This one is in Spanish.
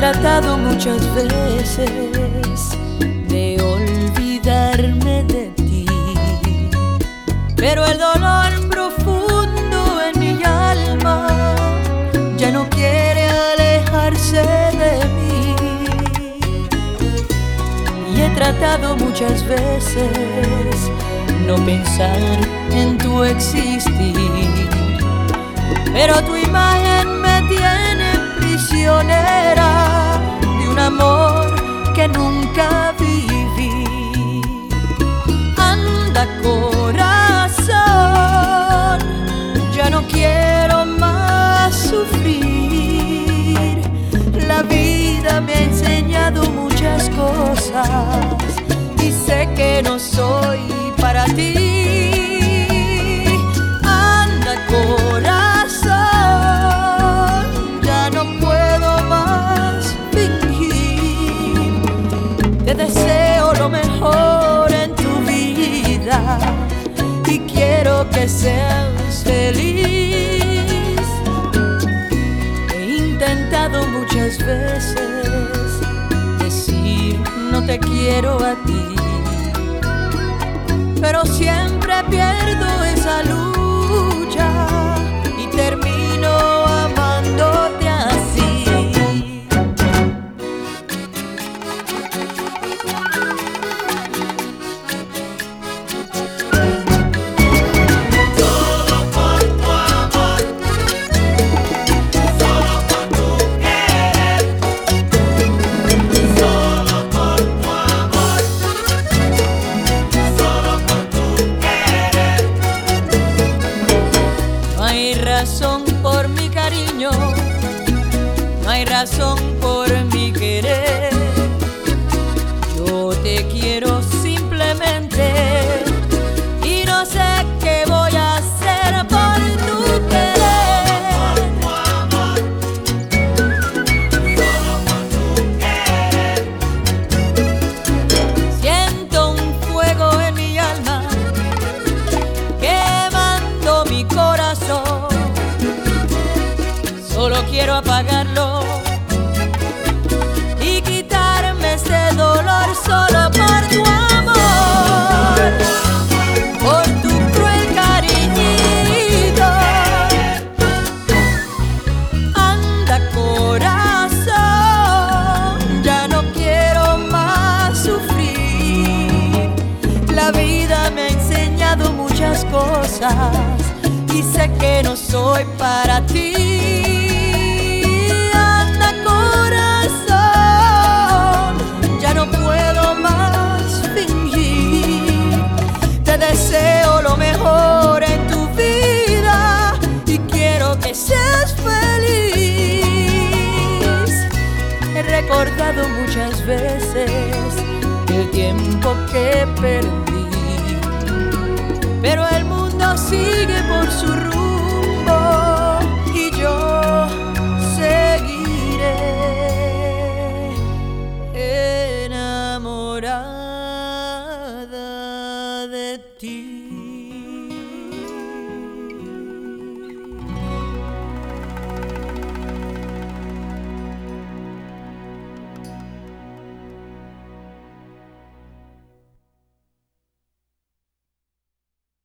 tratado muchas veces de olvidarme de ti, pero el dolor profundo en mi alma ya no quiere alejarse de mí. Y he tratado muchas veces no pensar en tu existir, pero tu imagen me tiene prisionera de un amor que nunca viví. Anda, corazón, ya no quiero más sufrir. La vida me ha enseñado muchas cosas y sé que no soy para ti. Anda, corazón, ya no puedo más fingir. Te deseo lo mejor en tu vida y quiero que seas feliz. He intentado muchas veces decir no te quiero a ti, pero siempre pierdo esa lucha y termino amándote así. Solo por tu amor, solo por tu querer, solo por tu amor, solo por tu querer. No hay razón por mi cariño, no hay razón por mi querer. Yo te quiero simplemente y no sé qué voy a hacer por tu querer. Tu amor, solo por tu querer. Siento un fuego en mi alma quemando mi corazón. Solo quiero apagarlo y quitarme ese dolor solo por tu amor, por tu cruel cariñito. Anda, corazón, ya no quiero más sufrir. La vida me ha enseñado muchas cosas y sé que no soy para ti. Anda, corazón, ya no puedo más fingir. Te deseo lo mejor en tu vida y quiero que seas feliz. He recordado muchas veces el tiempo que perdí, pero el mundo sigue por su rumbo y yo seguiré enamorada de ti.